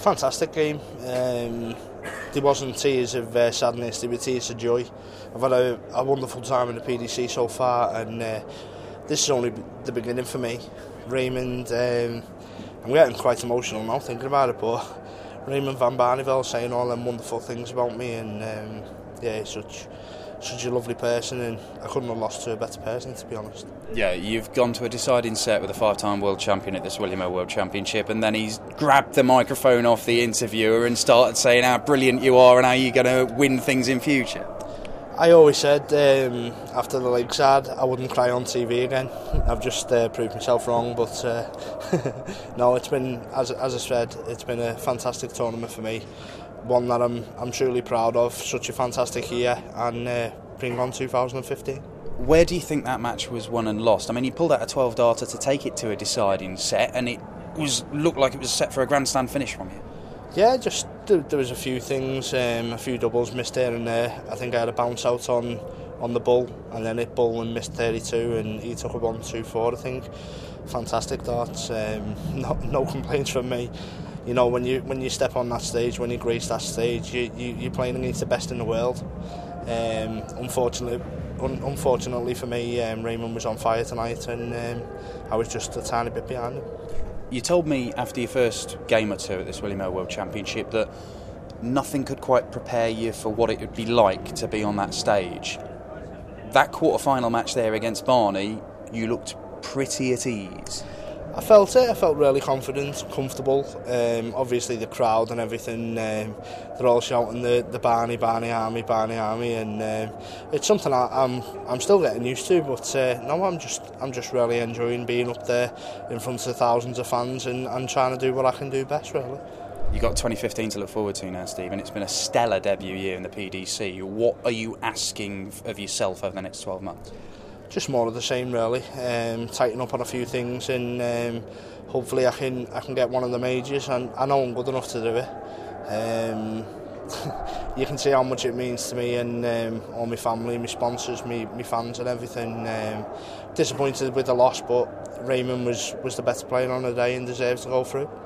Fantastic game. There wasn't tears of sadness, there were tears of joy. I've had a wonderful time in the PDC so far, and this is only the beginning for me. Raymond, I'm getting quite emotional now thinking about it, but Raymond van Barneveld saying all them wonderful things about me, and he's such a lovely person, and I couldn't have lost to a better person, to be honest. Yeah, you've gone to a deciding set with a 5-time world champion at this William Hill World Championship, and then he's grabbed the microphone off the interviewer and started saying how brilliant you are and how you're going to win things in future. I always said after the lakeside I wouldn't cry on TV again. I've just proved myself wrong, but no, it's been, as I said, it's been a fantastic tournament for me. One that I'm truly proud of. Such a fantastic year, and bring on 2015. Where do you think that match was won and lost? I mean, you pulled out a 12-darter to take it to a deciding set, and it looked like it was set for a grandstand finish from you. Yeah, just there was a few things, a few doubles missed here and there. I think I had a bounce out on the bull, and then hit bull and missed 32, and he took a 1-2-4, I think. Fantastic darts. No complaints from me. You know, when you step on that stage, when you grace that stage, you're playing against the best in the world. Unfortunately for me, Raymond was on fire tonight, and I was just a tiny bit behind him. You told me after your first game or two at this William Hill World Championship that nothing could quite prepare you for what it would be like to be on that stage. That quarter-final match there against Barney, you looked pretty at ease. I felt it. I felt really confident, comfortable. Obviously, the crowd and everything, they're all shouting the Barney Army, and it's something I'm still getting used to. But no, I'm just really enjoying being up there in front of thousands of fans and trying to do what I can do best, really. You've got 2015 to look forward to now, Stephen. It's been a stellar debut year in the PDC. What are you asking of yourself over the next 12 months? Just more of the same, really. Tighten up on a few things, and hopefully I can get one of the majors. And I know I'm good enough to do it. You can see how much it means to me and all my family, my sponsors, my fans, and everything. Disappointed with the loss, but Raymond was the better player on the day and deserves to go through.